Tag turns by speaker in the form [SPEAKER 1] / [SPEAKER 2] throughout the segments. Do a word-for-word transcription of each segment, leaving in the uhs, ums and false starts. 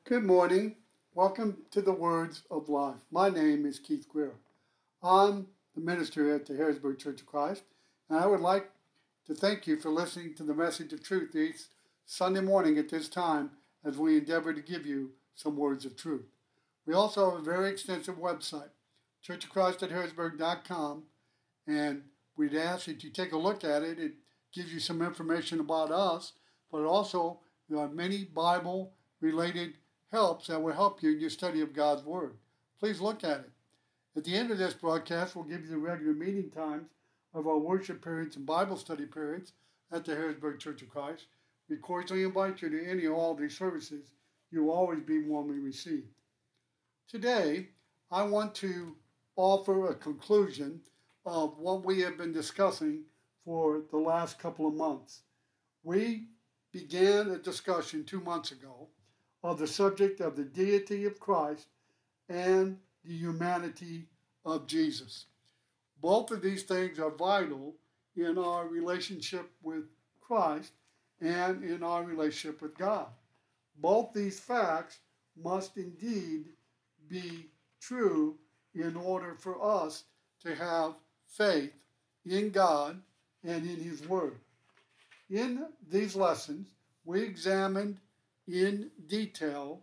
[SPEAKER 1] Good morning. Welcome to the Words of Life. My name is Keith Greer. I'm the minister at the Harrisburg Church of Christ, and I would like to thank you for listening to the message of truth each Sunday morning at this time as we endeavor to give you some words of truth. We also have a very extensive website, church of christ at harrisburg dot com, and we'd ask that you take a look at it. It gives you some information about us, but also there are many Bible-related helps that will help you in your study of God's Word. Please look at it. At the end of this broadcast, we'll give you the regular meeting times of our worship periods and Bible study periods at the Harrisburg Church of Christ. We cordially invite you to any or all of these services. You will always be warmly received. Today, I want to offer a conclusion of what we have been discussing for the last couple of months. We began a discussion two months ago of the subject of the deity of Christ and the humanity of Jesus. Both of these things are vital in our relationship with Christ and in our relationship with God. Both these facts must indeed be true in order for us to have faith in God and in His Word. In these lessons, we examined in detail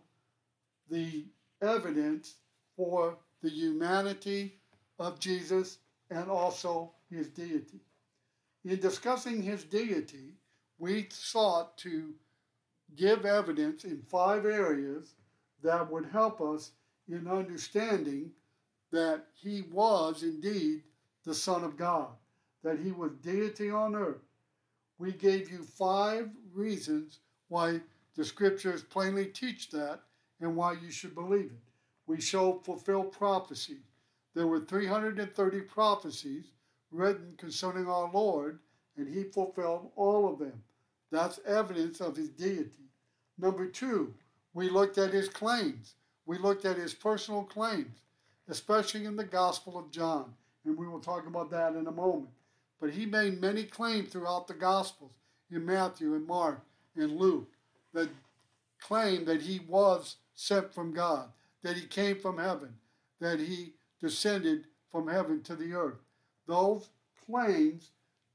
[SPEAKER 1] the evidence for the humanity of Jesus and also His deity. In discussing His deity, we sought to give evidence in five areas that would help us in understanding that He was indeed the Son of God, that He was deity on earth. We gave you five reasons why the Scriptures plainly teach that and why you should believe it. We showed fulfilled prophecy. There were three hundred thirty prophecies written concerning our Lord, and He fulfilled all of them. That's evidence of His deity. Number two, we looked at His claims. We looked at His personal claims, especially in the Gospel of John, and we will talk about that in a moment. But He made many claims throughout the Gospels, in Matthew and Mark and Luke, that claim that He was sent from God, that He came from heaven, that He descended from heaven to the earth. Those claims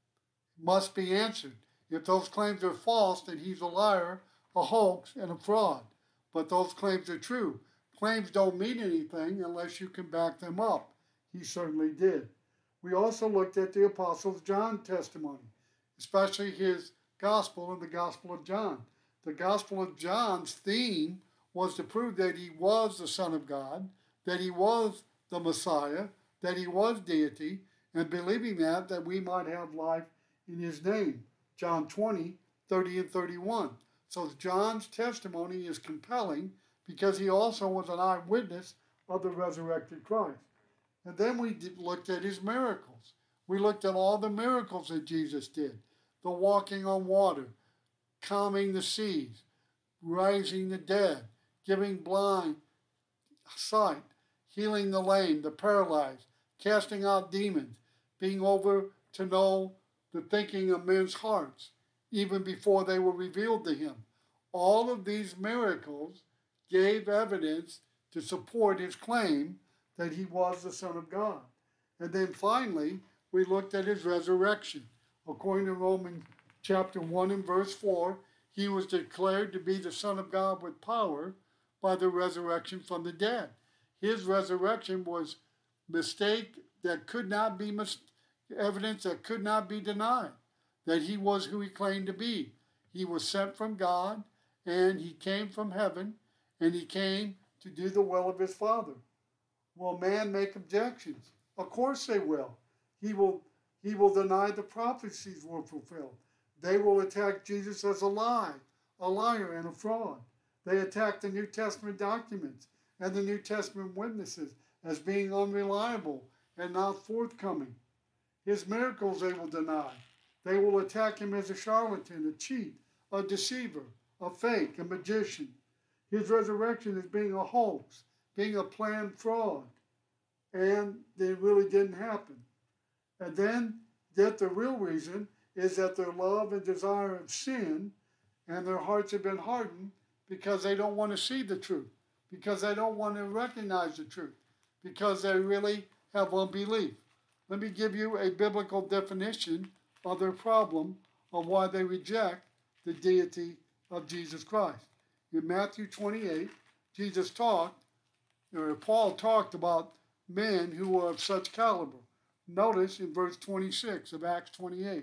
[SPEAKER 1] must be answered. If those claims are false, then He's a liar, a hoax, and a fraud. But those claims are true. Claims don't mean anything unless you can back them up. He certainly did. We also looked at the Apostle John's testimony, especially his gospel and the Gospel of John. The Gospel of John's theme was to prove that He was the Son of God, that He was the Messiah, that He was deity, and believing that, that we might have life in His name. John twenty, thirty and thirty-one. So John's testimony is compelling because he also was an eyewitness of the resurrected Christ. And then we did, looked at His miracles. We looked at all the miracles that Jesus did. The walking on water, calming the seas, raising the dead, giving blind sight, healing the lame, the paralyzed, casting out demons, being over to know the thinking of men's hearts, even before they were revealed to Him. All of these miracles gave evidence to support His claim that He was the Son of God. And then finally, we looked at His resurrection. According to Romans chapter one and verse four, He was declared to be the Son of God with power by the resurrection from the dead. His resurrection was mistake that could not be mis- evidence that could not be denied, that He was who He claimed to be. He was sent from God, and He came from heaven, and He came to do the will of His Father. Will man make objections? Of course they will. He will, he will deny the prophecies were fulfilled. They will attack Jesus as a lie, a liar, and a fraud. They attack the New Testament documents and the New Testament witnesses as being unreliable and not forthcoming. His miracles they will deny. They will attack Him as a charlatan, a cheat, a deceiver, a fake, a magician. His resurrection as being a hoax, being a planned fraud. And it really didn't happen. And then, that the real reason is that their love and desire of sin and their hearts have been hardened because they don't want to see the truth, because they don't want to recognize the truth, because they really have unbelief. Let me give you a biblical definition of their problem of why they reject the deity of Jesus Christ. In Matthew twenty-eight, Jesus talked, or Paul talked about men who were of such caliber. Notice in verse twenty-six of Acts twenty-eight,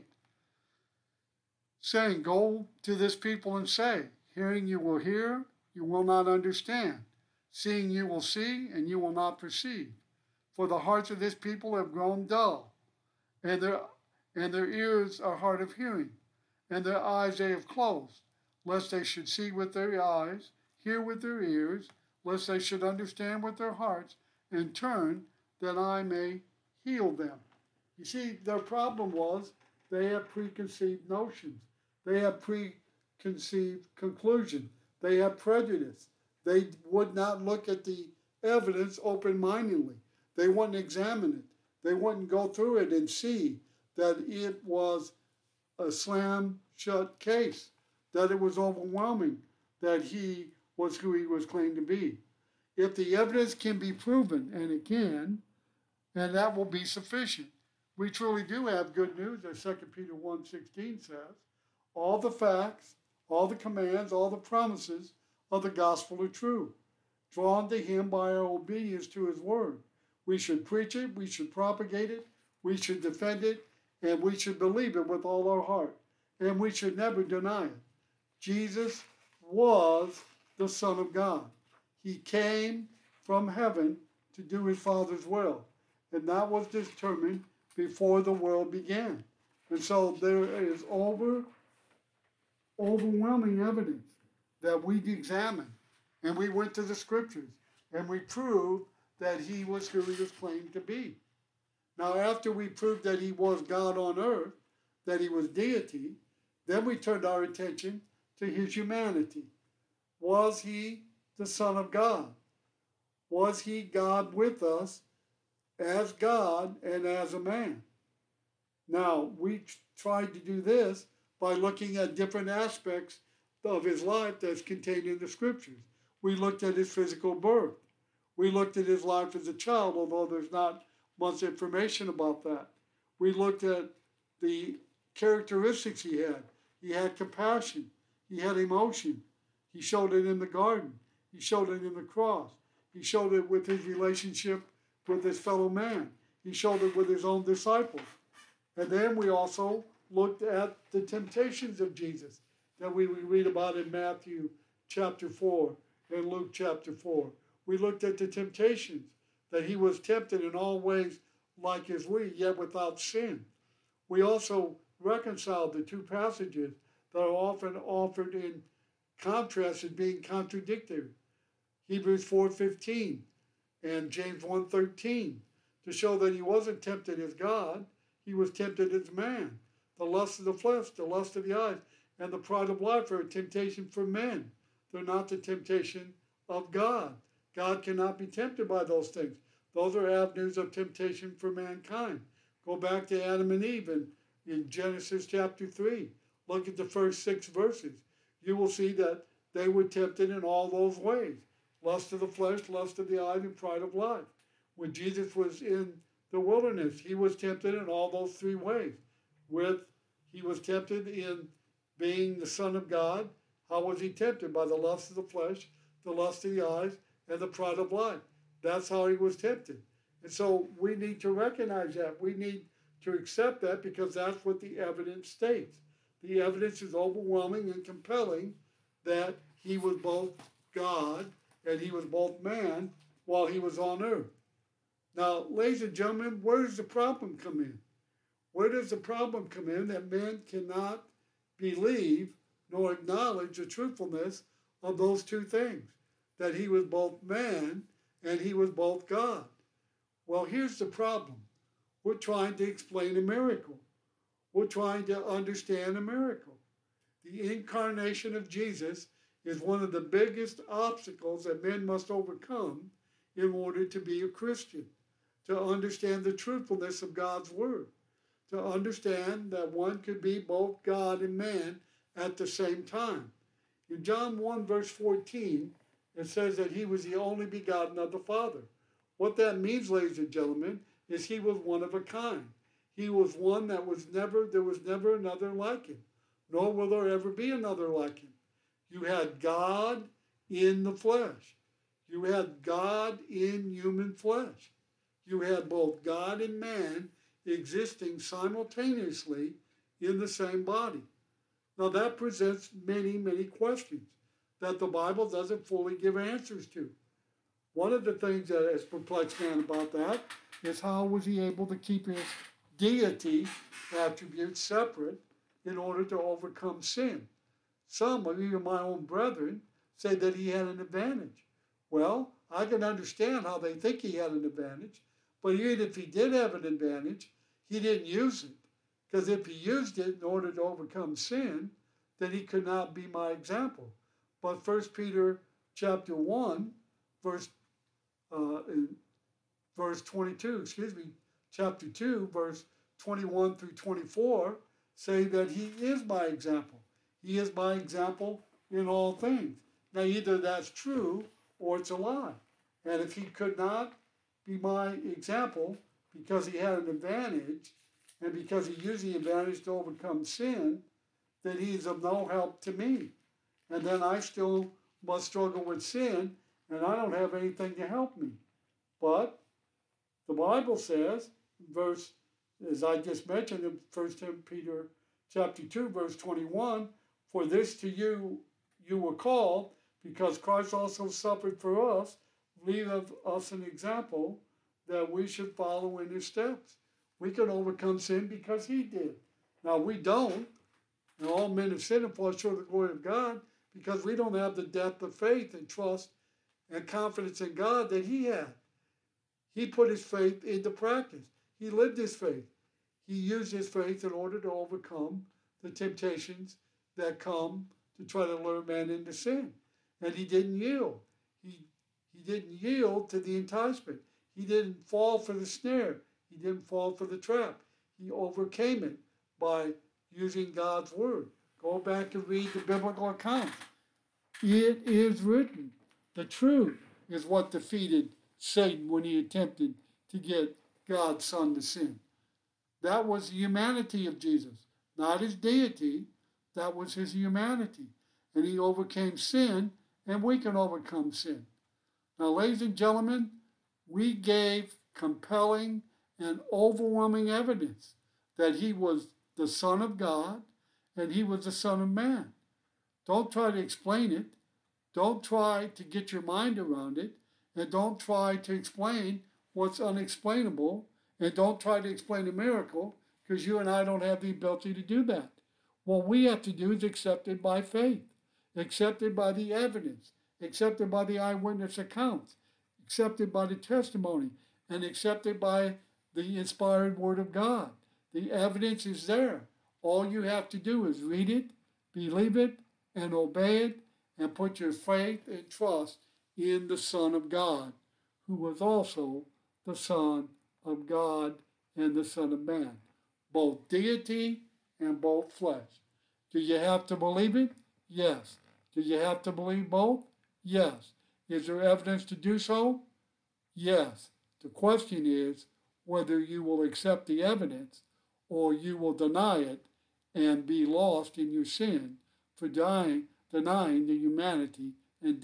[SPEAKER 1] saying, "Go to this people and say, hearing you will hear, you will not understand. Seeing you will see, and you will not perceive. For the hearts of this people have grown dull, and their, and their ears are hard of hearing, and their eyes they have closed, lest they should see with their eyes, hear with their ears, lest they should understand with their hearts, and turn, that I may heal them." You see, their problem was they had preconceived notions. They had preconceived conclusions. They had prejudice. They would not look at the evidence open-mindedly. They wouldn't examine it. They wouldn't go through it and see that it was a slam-shut case, that it was overwhelming, that he was who he was claimed to be. If the evidence can be proven, and it can, and that will be sufficient. We truly do have good news, as Second Peter one sixteen says. All the facts, all the commands, all the promises of the gospel are true, drawn to him by our obedience to his word. We should preach it, we should propagate it, we should defend it, and we should believe it with all our heart. And we should never deny it. Jesus was the Son of God. He came from heaven to do his Father's will. And that was determined before the world began. And so there is over, overwhelming evidence that we examined. And we went to the scriptures. And we proved that he was who he was claimed to be. Now, after we proved that he was God on earth, that he was deity, then we turned our attention to his humanity. Was he the Son of God? Was he God with us as God and as a man? Now, we tried to do this by looking at different aspects of his life that's contained in the scriptures. We looked at his physical birth. We looked at his life as a child, although there's not much information about that. We looked at the characteristics he had. He had compassion. He had emotion. He showed it in the garden. He showed it in the cross. He showed it with his relationship with his fellow man. He showed it with his own disciples. And then we also looked at the temptations of Jesus that we read about in Matthew chapter four and Luke chapter four. We looked at the temptations, that he was tempted in all ways like as we, yet without sin. We also reconciled the two passages that are often offered in contrast as being contradictory. Hebrews four fifteen and James one thirteen, to show that he wasn't tempted as God, he was tempted as man. The lust of the flesh, the lust of the eyes, and the pride of life are a temptation for men. They're not the temptation of God. God cannot be tempted by those things. Those are avenues of temptation for mankind. Go back to Adam and Eve in, in Genesis chapter three. Look at the first six verses. You will see that they were tempted in all those ways. Lust of the flesh, lust of the eyes, and pride of life. When Jesus was in the wilderness, he was tempted in all those three ways. With he was tempted in being the Son of God. How was he tempted? By the lust of the flesh, the lust of the eyes, and the pride of life. That's how he was tempted. And so we need to recognize that. We need to accept that because that's what the evidence states. The evidence is overwhelming and compelling that he was both God and he was both man while he was on earth. Now, ladies and gentlemen, where does the problem come in? Where does the problem come in that men cannot believe nor acknowledge the truthfulness of those two things? That he was both man and he was both God. Well, here's the problem. We're trying to explain a miracle. We're trying to understand a miracle. The incarnation of Jesus is one of the biggest obstacles that men must overcome in order to be a Christian, to understand the truthfulness of God's word, to understand that one could be both God and man at the same time. In John one, verse fourteen, it says that he was the only begotten of the Father. What that means, ladies and gentlemen, is he was one of a kind. He was one that was never, there was never another like him, nor will there ever be another like him. You had God in the flesh. You had God in human flesh. You had both God and man existing simultaneously in the same body. Now that presents many, many questions that the Bible doesn't fully give answers to. One of the things that has perplexed man about that is how was he able to keep his deity attributes separate in order to overcome sin? Some, even my own brethren, say that he had an advantage. Well, I can understand how they think he had an advantage, but even if he did have an advantage, he didn't use it. Because if he used it in order to overcome sin, then he could not be my example. But First Peter chapter one, verse uh, verse twenty-two, excuse me, chapter two, verse twenty-one through twenty-four, say that he is my example. He is my example in all things. Now, either that's true or it's a lie. And if he could not be my example because he had an advantage and because he used the advantage to overcome sin, then he's of no help to me. And then I still must struggle with sin, and I don't have anything to help me. But the Bible says, verse, as I just mentioned in First Peter chapter two, verse twenty-one, for this to you you were called, because Christ also suffered for us, leave us an example that we should follow in his steps. We can overcome sin because he did. Now we don't, and all men have sinned and fall short of the glory of God, because we don't have the depth of faith and trust and confidence in God that he had. He put his faith into practice. He lived his faith. He used his faith in order to overcome the temptations that come to try to lure man into sin. And he didn't yield. He, he didn't yield to the enticement. He didn't fall for the snare. He didn't fall for the trap. He overcame it by using God's word. Go back and read the biblical accounts. It is written. The truth is what defeated Satan when he attempted to get God's Son to sin. That was the humanity of Jesus, not his deity. That was his humanity. And he overcame sin, and we can overcome sin. Now, ladies and gentlemen, we gave compelling and overwhelming evidence that he was the Son of God and he was the Son of Man. Don't try to explain it. Don't try to get your mind around it. And don't try to explain what's unexplainable. And don't try to explain a miracle, because you and I don't have the ability to do that. What we have to do is accept it by faith, accepted by the evidence, accepted by the eyewitness accounts, accepted by the testimony, and accepted by the inspired Word of God. The evidence is there. All you have to do is read it, believe it, and obey it, and put your faith and trust in the Son of God, who was also the Son of God and the Son of Man, both deity and both flesh. Do you have to believe it? Yes. Do you have to believe both? Yes. Is there evidence to do so? Yes. The question is whether you will accept the evidence or you will deny it and be lost in your sin for dying, denying the humanity